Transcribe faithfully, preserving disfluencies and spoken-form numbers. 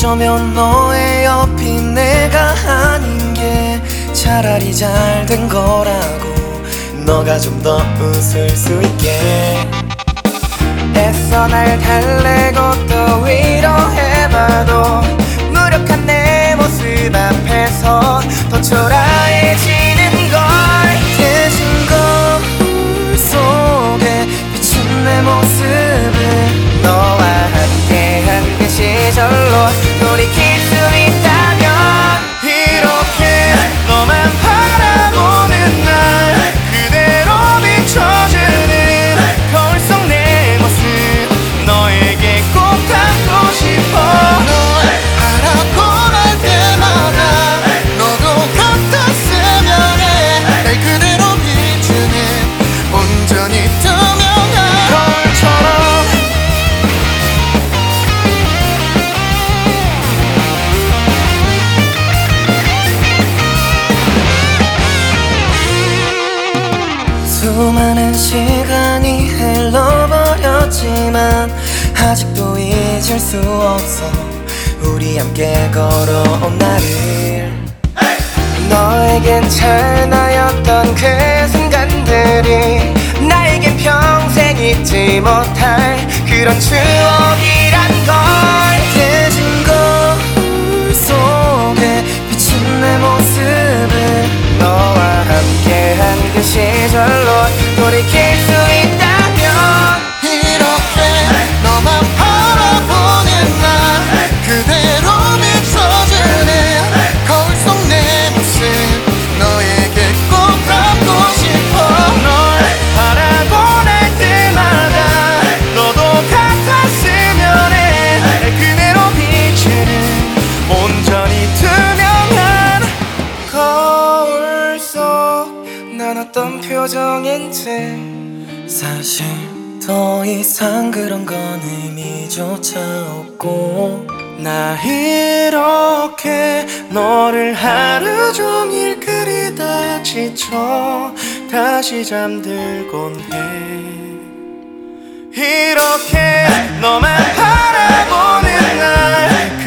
어쩌면 너의 옆이 내가 아닌 게 차라리 잘 된 거라고, 너가 좀 더 웃을 수 있게 애써 날 달래고 또 위로해봐도 무력한 내 모습 앞에서 더 초라해지는 걸. 대신 거울 속에 비친 내 모습을 너와 함께한 그 시절로 돌이킬 수 있다면, 이렇게 너만 바라보는 날 그대로 비춰주는 거울 속 내 모습 너에게 꼭 담고 싶어. 널 바라보는 때마다 너도 같았으면 해. 날 그대로 비추는 온전히 투명한 거울처럼 수많은 시간이 흘러버렸지만 아직도 잊을 수 없어 우리 함께 걸어온 날을. 너에겐 찰나였던 그 순간들이 나에겐 평생 잊지 못할 그런 추억이란 걸. 대신 거울 속에 비친 내 모습을 너와 함께한 그 시절로 돌이킬 수 있다면, 이렇게 너만 바라보는 날 그대로 비춰주는 거울 속 내 모습 너에게 꼭 담고 싶어. 널 바라보낼 때마다 너도 같았으면 해. 날 그대로 비추는 온전히 투명한 거울 속 난 어떤 표정인지 사실 더 이상 그런 건 의미조차 없고, 나 이렇게 너를 하루 종일 그리다 지쳐 다시 잠들곤 해. 이렇게 너만 바라보는 날